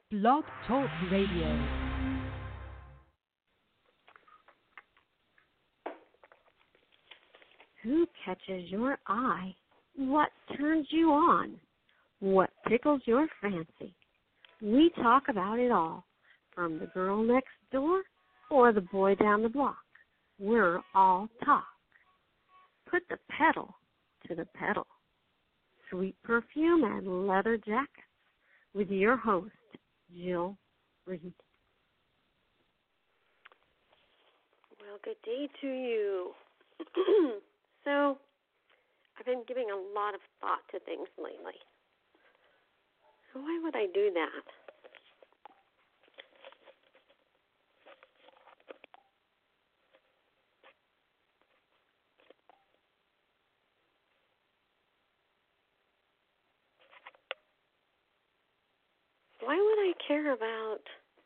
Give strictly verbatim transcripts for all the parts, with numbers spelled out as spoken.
Blog Talk Radio. Who catches your eye? What turns you on? What tickles your fancy? We talk about it all, from the girl next door or the boy down the block. We're all talk. Put the pedal to the pedal. Sweet perfume and leather jackets with your host, Jill Reed. Well, good day to you. So, I've been giving a lot of thought to things lately. Why would I do that? Why would I care about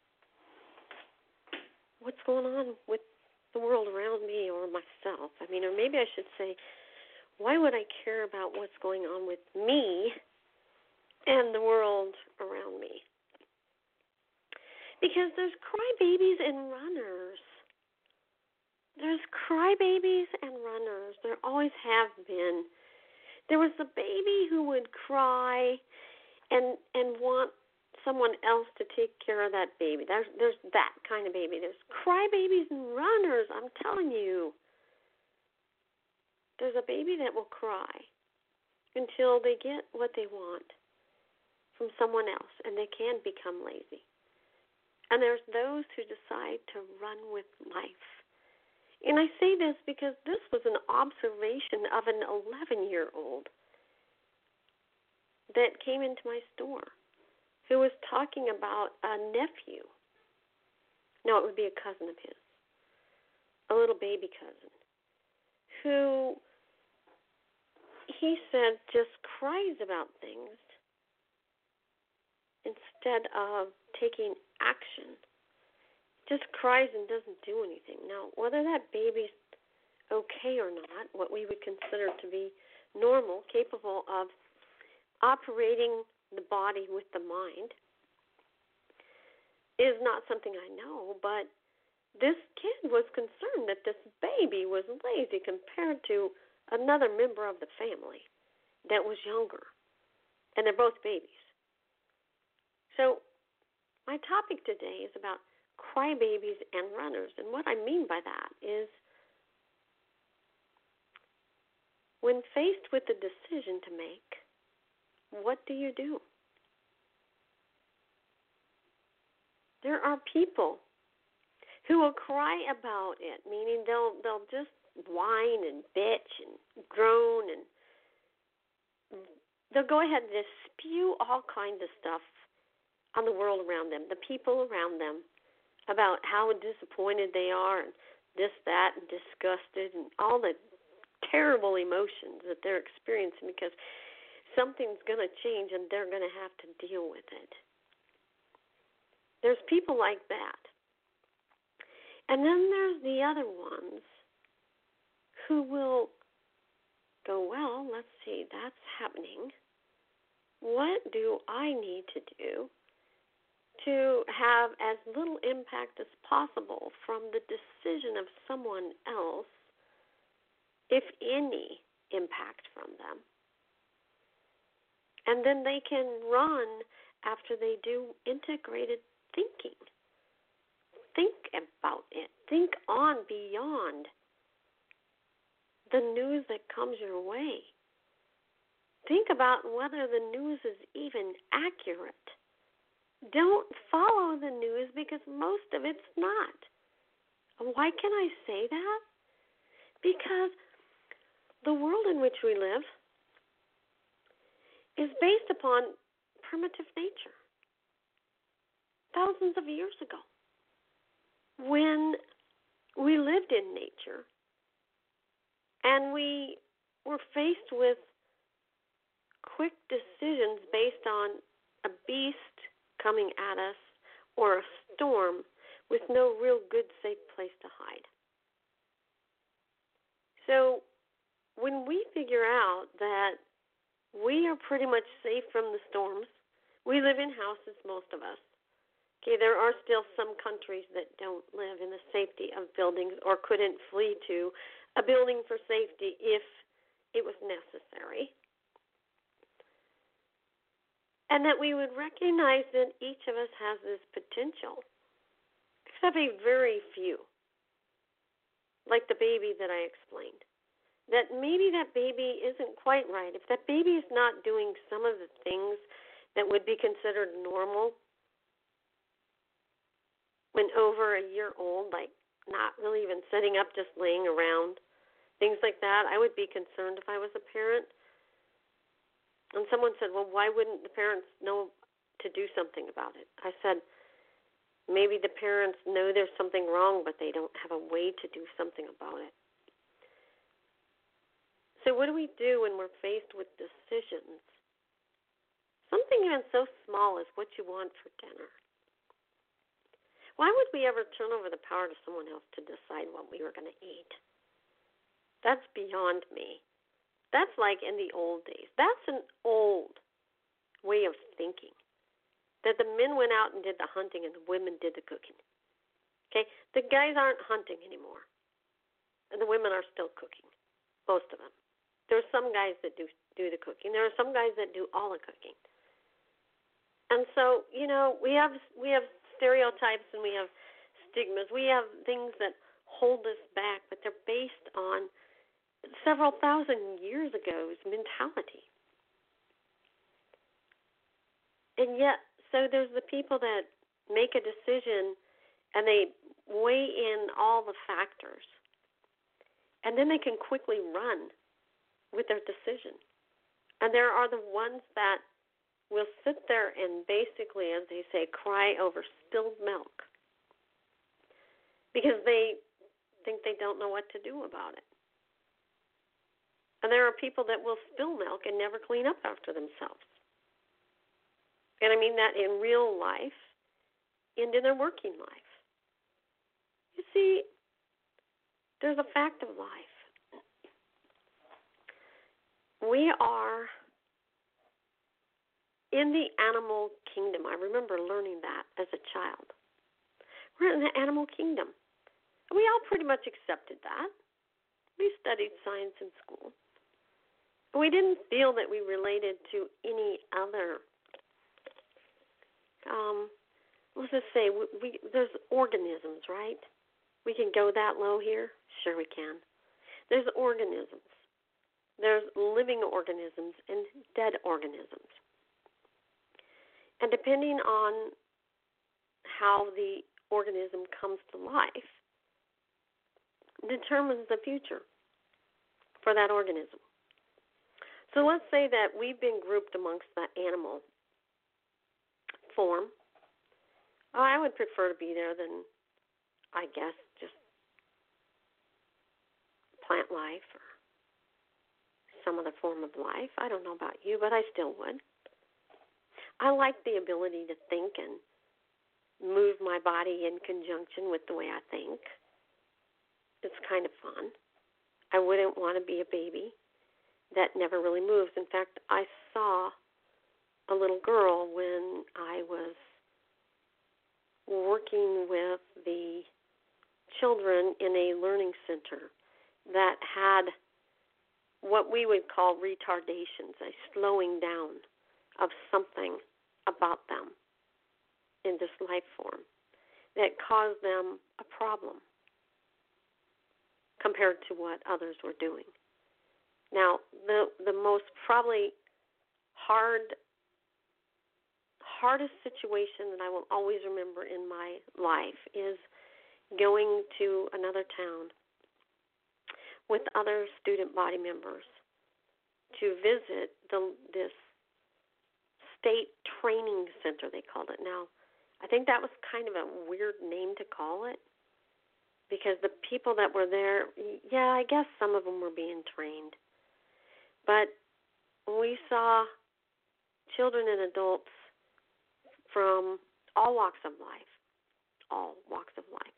what's going on with the world around me or myself? I mean, or maybe I should say, why would I care about what's going on with me and the world around me? Because there's crybabies and runners. There's crybabies and runners. There always have been. There was the baby who would cry and and want someone else to take care of that baby. There's there's that kind of baby. There's crybabies and runners, I'm telling you. There's a baby that will cry until they get what they want from someone else, and they can become lazy. And there's those who decide to run with life. And I say this because this was an observation of an eleven-year-old that came into my store, who was talking about a nephew. No, it would be a cousin of his, a little baby cousin, who he said just cries about things instead of taking action. Just cries and doesn't do anything. Now, whether that baby's okay or not, what we would consider to be normal, capable of operating the body with the mind, is not something I know, but this kid was concerned that this baby was lazy compared to another member of the family that was younger, and they're both babies. So my topic today is about crybabies and runners, and what I mean by that is when faced with a decision to make, what do you do? There are people who will cry about it, meaning they'll they'll just whine and bitch and groan, and they'll go ahead and just spew all kinds of stuff on the world around them, the people around them, about how disappointed they are and this, that, and disgusted, and all the terrible emotions that they're experiencing because something's going to change and they're going to have to deal with it. There's people like that. And then there's the other ones who will go, well, let's see, that's happening. What do I need to do to have as little impact as possible from the decision of someone else, if any impact from them? And then they can run after they do integrated thinking. Think about it. Think on beyond the news that comes your way. Think about whether the news is even accurate. Don't follow the news because most of it's not. Why can I say that? Because the world in which we live is based upon primitive nature. Thousands of years ago, when we lived in nature and we were faced with quick decisions based on a beast coming at us or a storm with no real good, safe place to hide. So when we figure out that we are pretty much safe from the storms, we live in houses, most of us, Okay, there are still some countries that don't live in the safety of buildings or couldn't flee to a building for safety if it was necessary. And that we would recognize that each of us has this potential, except a very few, like the baby that I explained. That maybe that baby isn't quite right. If that baby is not doing some of the things that would be considered normal when over a year old, like not really even sitting up, just laying around, things like that, I would be concerned if I was a parent. And someone said, well, why wouldn't the parents know to do something about it? I said, maybe the parents know there's something wrong, but they don't have a way to do something about it. So what do we do when we're faced with decisions? Something even so small as what you want for dinner. Why would we ever turn over the power to someone else to decide what we were going to eat? That's beyond me. That's like in the old days. That's an old way of thinking, that the men went out and did the hunting and the women did the cooking. Okay? The guys aren't hunting anymore, and the women are still cooking, most of them. There are some guys that do do the cooking. There are some guys that do all the cooking. And so, you know, we have we have stereotypes and we have stigmas. We have things that hold us back, but they're based on several thousand years ago's mentality. And yet, so there's the people that make a decision and they weigh in all the factors, and then they can quickly run with their decision. And there are the ones that will sit there and basically, as they say, cry over spilled milk because they think they don't know what to do about it. And there are people that will spill milk and never clean up after themselves. And I mean that in real life and in their working life. You see, there's a fact of life. We are in the animal kingdom. I remember learning that as a child. We're in the animal kingdom. We all pretty much accepted that. We studied science in school. We didn't feel that we related to any other, um, let's just say, we, we, there's organisms, right? We can go that low here? Sure we can. There's organisms. There's living organisms and dead organisms. And depending on how the organism comes to life, determines the future for that organism. So let's say that we've been grouped amongst the animal form. I would prefer to be there than, I guess, just plant life or some other form of life. I don't know about you, but I still would. I like the ability to think and move my body in conjunction with the way I think. It's kind of fun. I wouldn't want to be a baby that never really moves. In fact, I saw a little girl when I was working with the children in a learning center that had what we would call retardations, a slowing down of something about them in this life form that caused them a problem compared to what others were doing. Now, the the most probably hard hardest situation that I will always remember in my life is going to another town with other student body members to visit the this state training center, they called it. Now, I think that was kind of a weird name to call it because the people that were there, yeah, I guess some of them were being trained. But we saw children and adults from all walks of life, all walks of life,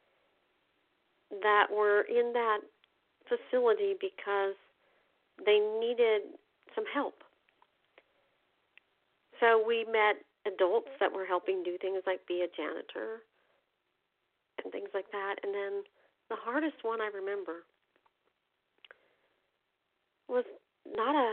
that were in that facility because they needed some help. So we met adults that were helping do things like be a janitor and things like that. And then the hardest one I remember was not a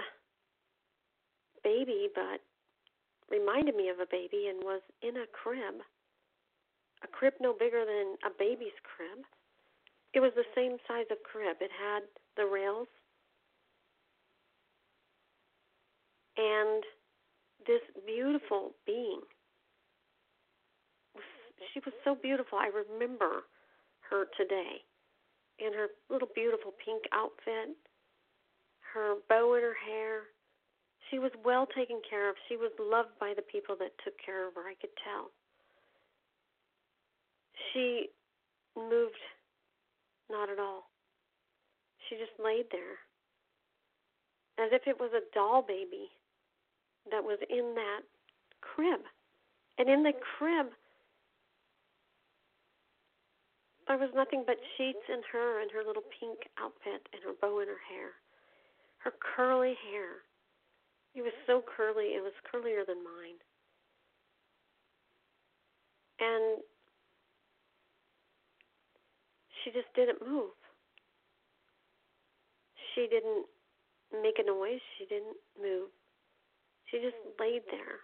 baby, but reminded me of a baby and was in a crib, a crib no bigger than a baby's crib. It was the same size of crib. It had the rails, and this beautiful being, she was so beautiful. I remember her today in her little beautiful pink outfit, her bow in her hair. She was well taken care of. She was loved by the people that took care of her, I could tell. She moved not at all. She just laid there as if it was a doll baby that was in that crib. And in the crib, there was nothing but sheets and her and her little pink outfit and her bow in her hair. Her curly hair. It was so curly, it was curlier than mine. And she just didn't move. She didn't make a noise. She didn't move. She just laid there.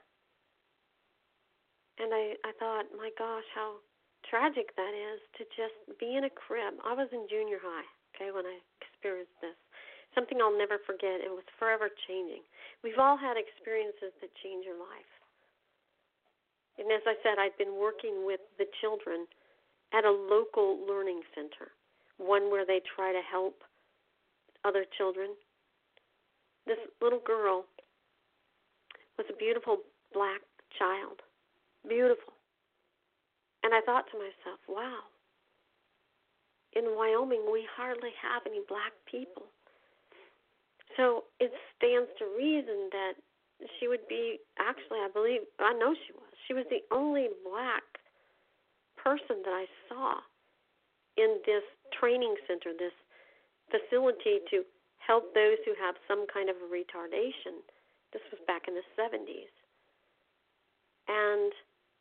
And I, I thought, my gosh, how tragic that is to just be in a crib. I was in junior high, okay, when I experienced this. Something I'll never forget. It was forever changing. We've all had experiences that change your life. And as I said, I'd been working with the children at a local learning center, one where they try to help other children. This little girl was a beautiful black child, beautiful. And I thought to myself, wow, in Wyoming we hardly have any black people. So it stands to reason that she would be, actually, I believe, I know she was. She was the only black person that I saw in this training center, this facility to help those who have some kind of a retardation. This was back in the seventies. And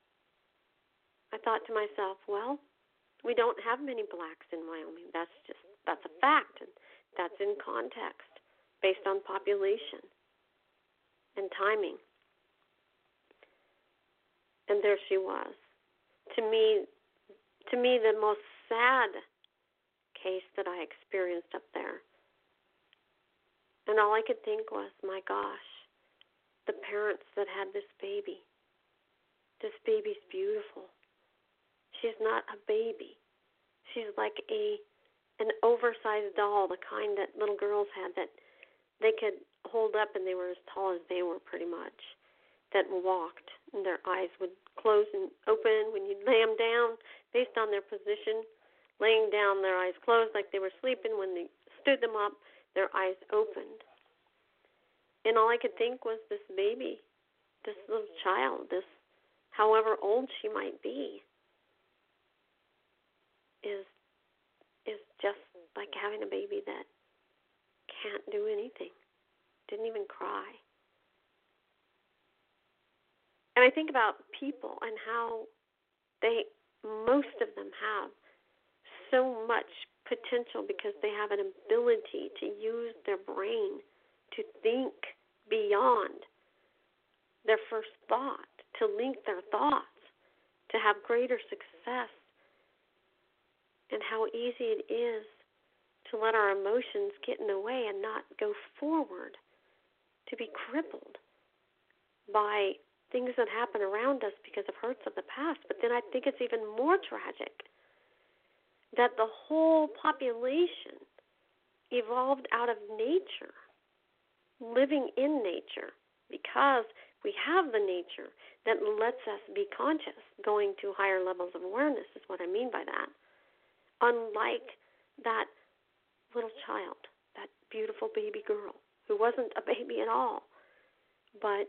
I thought to myself, well, we don't have many blacks in Wyoming. That's just, that's a fact, and that's in context, based on population and timing. And there she was. To me, to me, the most sad case that I experienced up there. And all I could think was, my gosh, the parents that had this baby. This baby's beautiful. She's not a baby. She's like a an oversized doll, the kind that little girls had that they could hold up and they were as tall as they were pretty much, that walked and their eyes would close and open when you lay them down based on their position, laying down, their eyes closed like they were sleeping. When they stood them up, their eyes opened. And all I could think was this baby, this little child, this however old she might be, is is just like having a baby that can't do anything, didn't even cry. And I think about people and how they, most of them have so much potential because they have an ability to use their brain to think beyond their first thought, to link their thoughts, to have greater success, and how easy it is to let our emotions get in the way and not go forward, to be crippled by things that happen around us because of hurts of the past. But then I think it's even more tragic that the whole population evolved out of nature, living in nature, because we have the nature that lets us be conscious, going to higher levels of awareness is what I mean by that. Unlike that little child, that beautiful baby girl, who wasn't a baby at all, but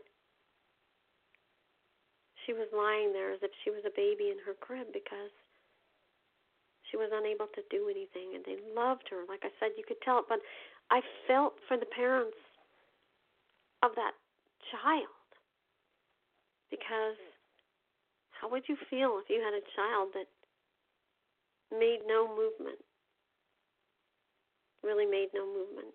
she was lying there as if she was a baby in her crib because she was unable to do anything, and they loved her. Like I said, you could tell it, but I felt for the parents of that child because How would you feel if you had a child that made no movement? Really made no movement?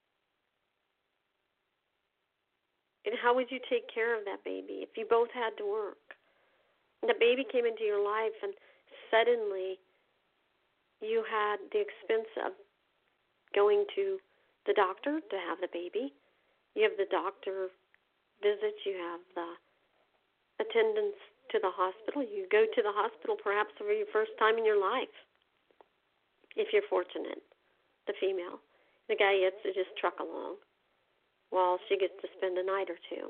And how would you take care of that baby if you both had to work? And the baby came into your life and suddenly you had the expense of going to the doctor to have the baby. You have the doctor visits. You have the attendance to the hospital. You go to the hospital perhaps for your first time in your life, if you're fortunate, the female. The guy gets to just truck along while she gets to spend a night or two.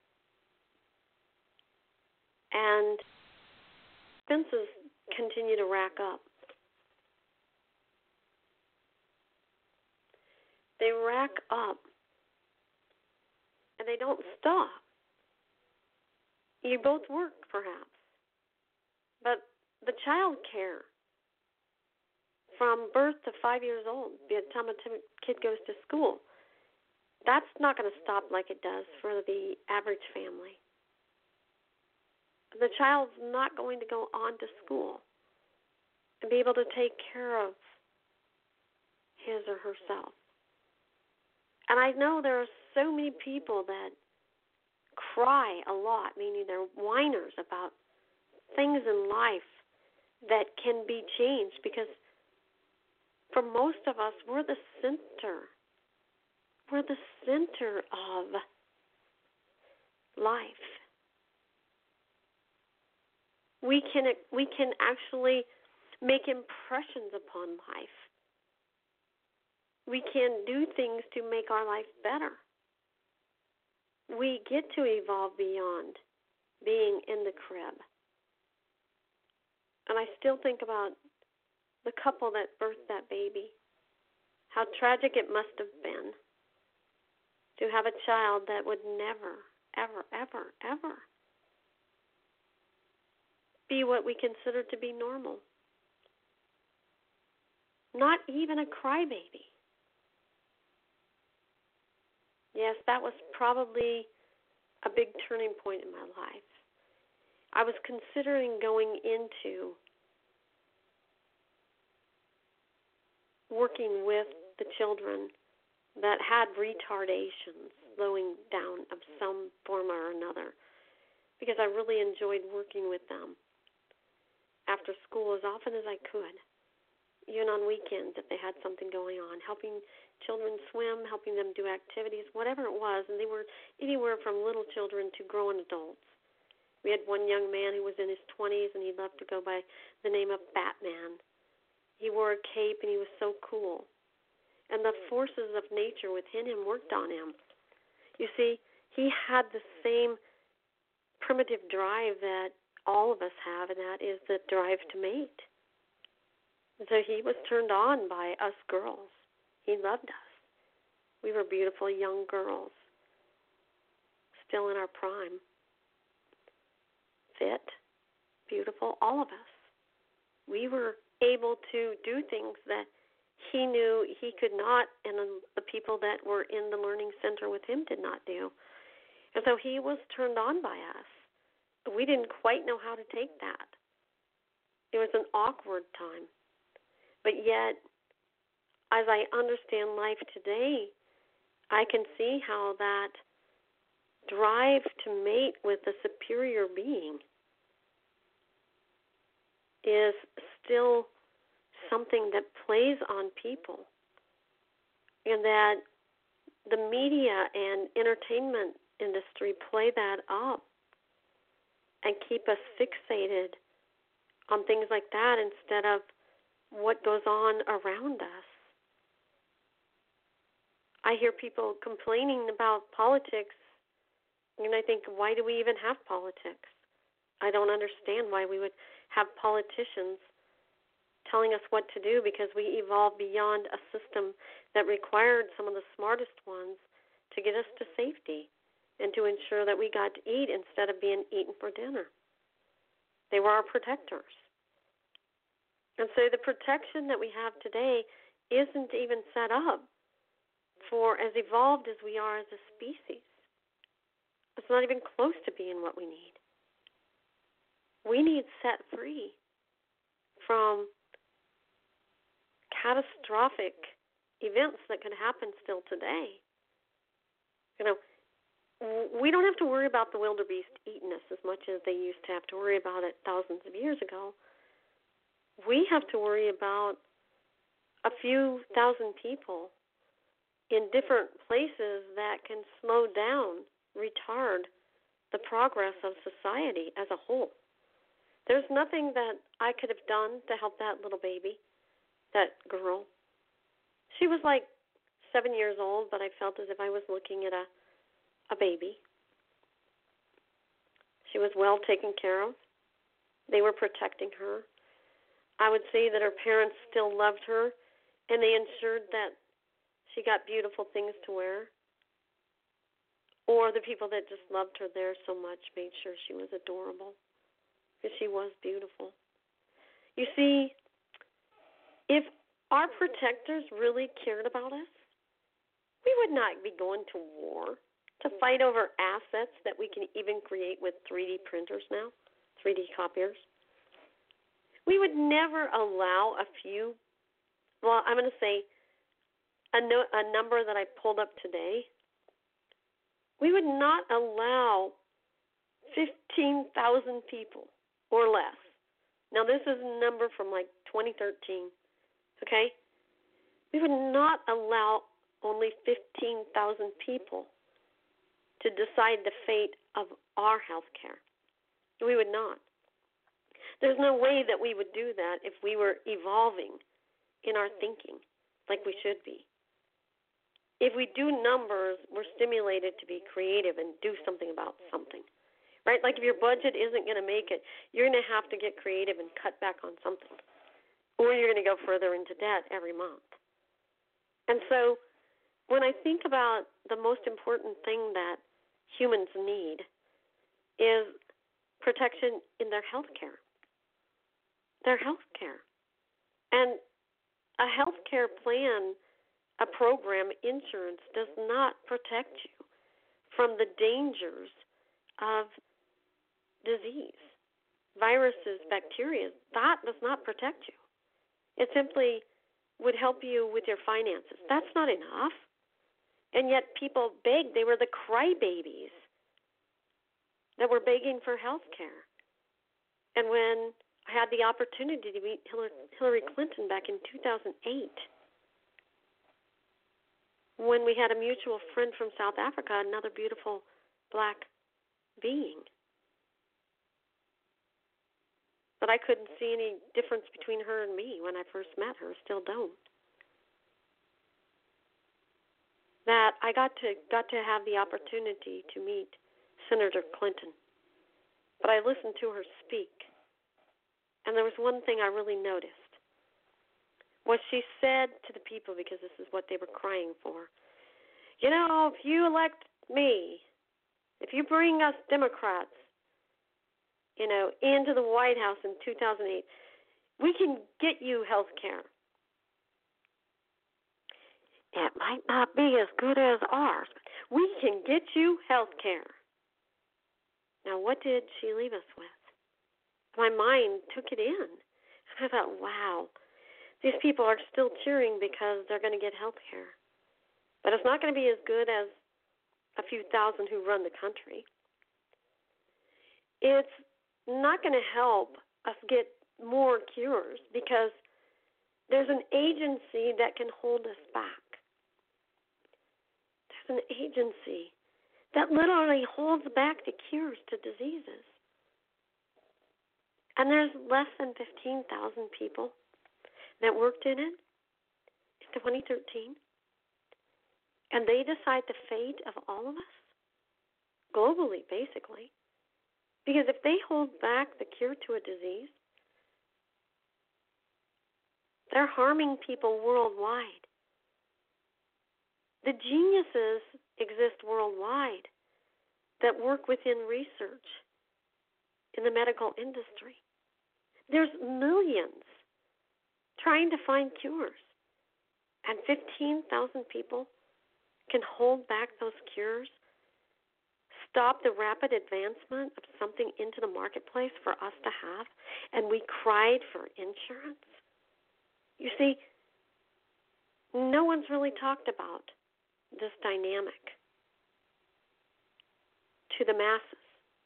And expenses continue to rack up. They rack up, and they don't stop. You both work, perhaps, but the child care from birth to five years old, by the time a kid goes to school, that's not going to stop like it does for the average family. The child's not going to go on to school and be able to take care of his or herself. And I know there are so many people that cry a lot, meaning they're whiners about things in life that can be changed, because for most of us, we're the center. We're the center of life. We can we can actually make impressions upon life. We can do things to make our life better. We get to evolve beyond being in the crib. And I still think about the couple that birthed that baby, how tragic it must have been to have a child that would never, ever, ever, ever be what we consider to be normal. Not even a crybaby. Yes, that was probably a big turning point in my life. I was considering going into working with the children that had retardations, slowing down of some form or another, because I really enjoyed working with them after school as often as I could, even on weekends if they had something going on, helping children swim, helping them do activities, whatever it was, and they were anywhere from little children to grown adults. We had one young man who was in his twenties, and he loved to go by the name of Batman. He wore a cape, and he was so cool. And the forces of nature within him worked on him. You see, he had the same primitive drive that all of us have, and that is the drive to mate. So he was turned on by us girls. He loved us. We were beautiful young girls, still in our prime. Fit, beautiful, all of us. We were able to do things that he knew he could not, and the people that were in the learning center with him did not do. And so he was turned on by us. But we didn't quite know how to take that. It was an awkward time. But yet, as I understand life today, I can see how that drive to mate with a superior being is still something that plays on people, and that the media and entertainment industry play that up and keep us fixated on things like that instead of what goes on around us. I hear people complaining about politics, and I think, why do we even have politics? I don't understand why we would have politicians telling us what to do, because we evolved beyond a system that required some of the smartest ones to get us to safety and to ensure that we got to eat instead of being eaten for dinner. They were our protectors. And so the protection that we have today isn't even set up for as evolved as we are as a species. It's not even close to being what we need. we need set free from catastrophic events that could happen still today. You know, we don't have to worry about the wildebeest eating us as much as they used to have to worry about it thousands of years ago. We have to worry about a few thousand people in different places that can slow down, retard the progress of society as a whole. There's nothing that I could have done to help that little baby, that girl. She was like seven years old, but I felt as if I was looking at a, a baby. She was well taken care of. They were protecting her. I would say that her parents still loved her, and they ensured that she got beautiful things to wear. Or the people that just loved her there so much made sure she was adorable, because she was beautiful. You see, if our protectors really cared about us, we would not be going to war to fight over assets that we can even create with three D printers now, three D copiers. We would never allow a few, well, I'm going to say a, no, a number that I pulled up today. We would not allow fifteen thousand people or less. Now, this is a number from like twenty thirteen, okay? We would not allow only fifteen thousand people to decide the fate of our health care. We would not. There's no way that we would do that if we were evolving in our thinking like we should be. If we do numbers, we're stimulated to be creative and do something about something, right? Like if your budget isn't going to make it, you're going to have to get creative and cut back on something, or you're going to go further into debt every month. And so when I think about the most important thing that humans need is protection in their health care. Their health care. And a health care plan, a program, insurance, does not protect you from the dangers of disease, viruses, bacteria. That does not protect you. It simply would help you with your finances. That's not enough. And yet people begged. They were the crybabies that were begging for health care. And when I had the opportunity to meet Hillary Clinton back in two thousand eight, when we had a mutual friend from South Africa, another beautiful black being. But I couldn't see any difference between her and me when I first met her, still don't. That I got to got to have the opportunity to meet Senator Clinton. But I listened to her speak. And there was one thing I really noticed. What she said to the people, because this is what they were crying for. You know, if you elect me, if you bring us Democrats, you know, into the White House in two thousand eight, we can get you health care. It might not be as good as ours, but we can get you health care. Now, what did she leave us with? My mind took it in. And I thought, wow, these people are still cheering because they're going to get health care. But it's not going to be as good as a few thousand who run the country. It's not going to help us get more cures because there's an agency that can hold us back. There's an agency that literally holds back the cures to diseases. And there's less than fifteen thousand people that worked in it in twenty thirteen. And they decide the fate of all of us, globally, basically. Because if they hold back the cure to a disease, they're harming people worldwide. The geniuses exist worldwide that work within research in the medical industry. There's millions trying to find cures, and fifteen thousand people can hold back those cures, stop the rapid advancement of something into the marketplace for us to have, and we cried for insurance? You see, no one's really talked about this dynamic to the masses.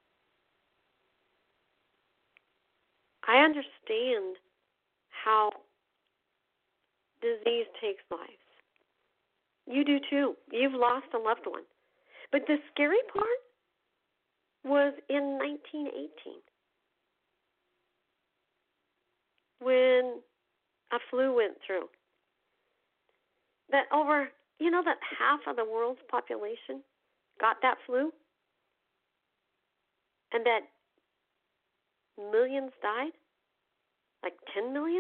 I understand how disease takes lives. You do too. You've lost a loved one. But the scary part was in nineteen eighteen when a flu went through. That over, you know, that half of the world's population got that flu? And that millions died? Like ten million?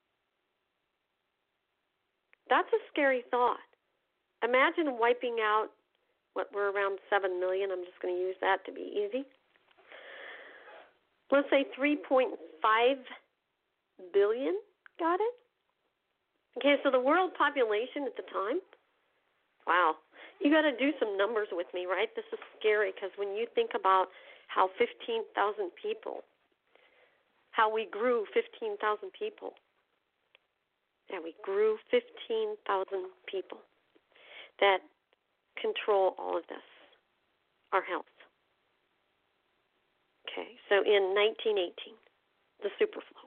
That's a scary thought. Imagine wiping out what we're around seven million. I'm just going to use that to be easy. Let's say three point five billion got it. Okay, so the world population at the time, wow, you got to do some numbers with me, right? This is scary because when you think about how fifteen thousand people, how we grew fifteen thousand people, yeah, we grew fifteen thousand people that control all of this, our health. Okay, so in nineteen eighteen, the superflu,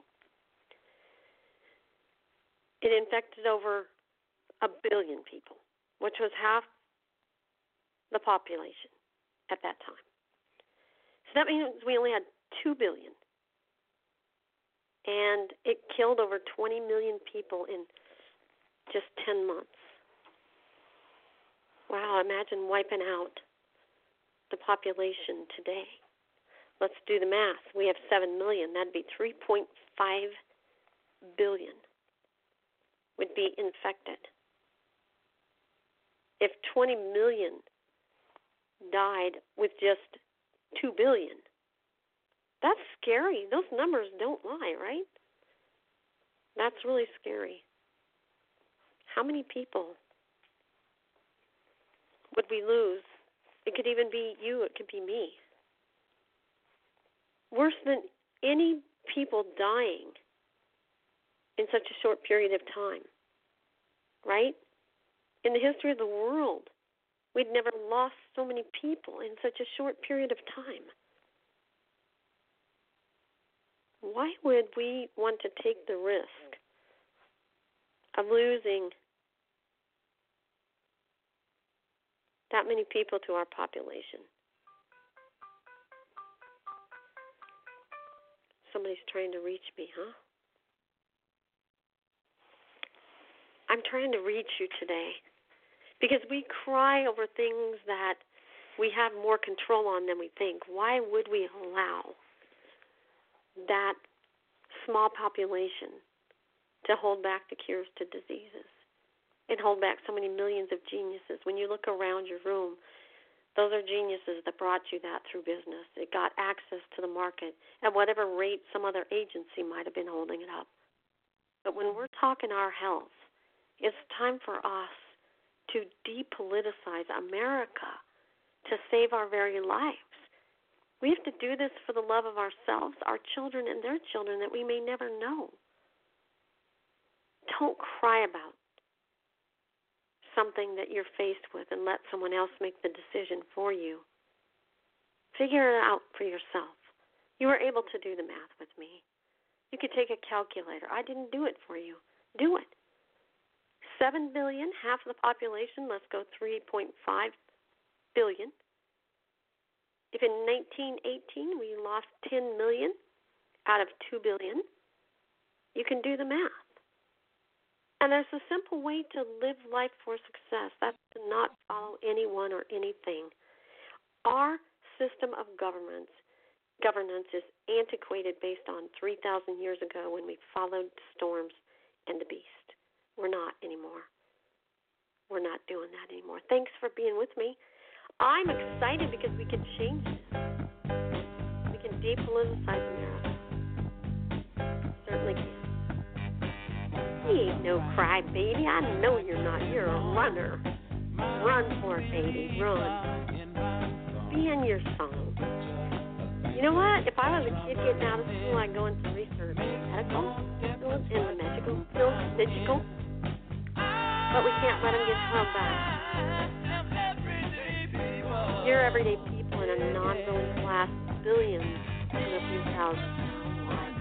it infected over a billion people, which was half the population at that time. So that means we only had two billion. And it killed over twenty million people in just ten months. Wow, imagine wiping out the population today. Let's do the math. We have seven million. That'd be three point five billion would be infected. If twenty million died with just two billion, that's scary. Those numbers don't lie, right? That's really scary. How many people would we lose? It could even be you. It could be me. Worse than any people dying in such a short period of time, right? In the history of the world, we'd never lost so many people in such a short period of time. Why would we want to take the risk of losing that many people to our population? Somebody's trying to reach me, huh? I'm trying to reach you today because we cry over things that we have more control on than we think. Why would we allow that small population to hold back the cures to diseases and hold back so many millions of geniuses? When you look around your room, those are geniuses that brought you that through business. It got access to the market at whatever rate some other agency might have been holding it up. But when we're talking our health, it's time for us to depoliticize America to save our very lives. We have to do this for the love of ourselves, our children, and their children that we may never know. Don't cry about something that you're faced with and let someone else make the decision for you. Figure it out for yourself. You were able to do the math with me. You could take a calculator. I didn't do it for you. Do it. Seven billion, half of the population, let's go three point five billion. If in nineteen eighteen we lost ten million out of two billion, you can do the math. And there's a simple way to live life for success. That's to not follow anyone or anything. Our system of governments, governance is antiquated based on three thousand years ago when we followed storms and the beast. We're not anymore. We're not doing that anymore. Thanks for being with me. I'm excited because we can change this. We can depoliticize America. Certainly can. You ain't no crybaby. I know you're not. You're a runner. Run for it, baby. Run. be in your song. You know what? If I was a kid getting out of school, I'd go into research medical field in the medical field, medical. But we can't let them get held back. You're everyday people in a non-billing class, billions in a few thousand.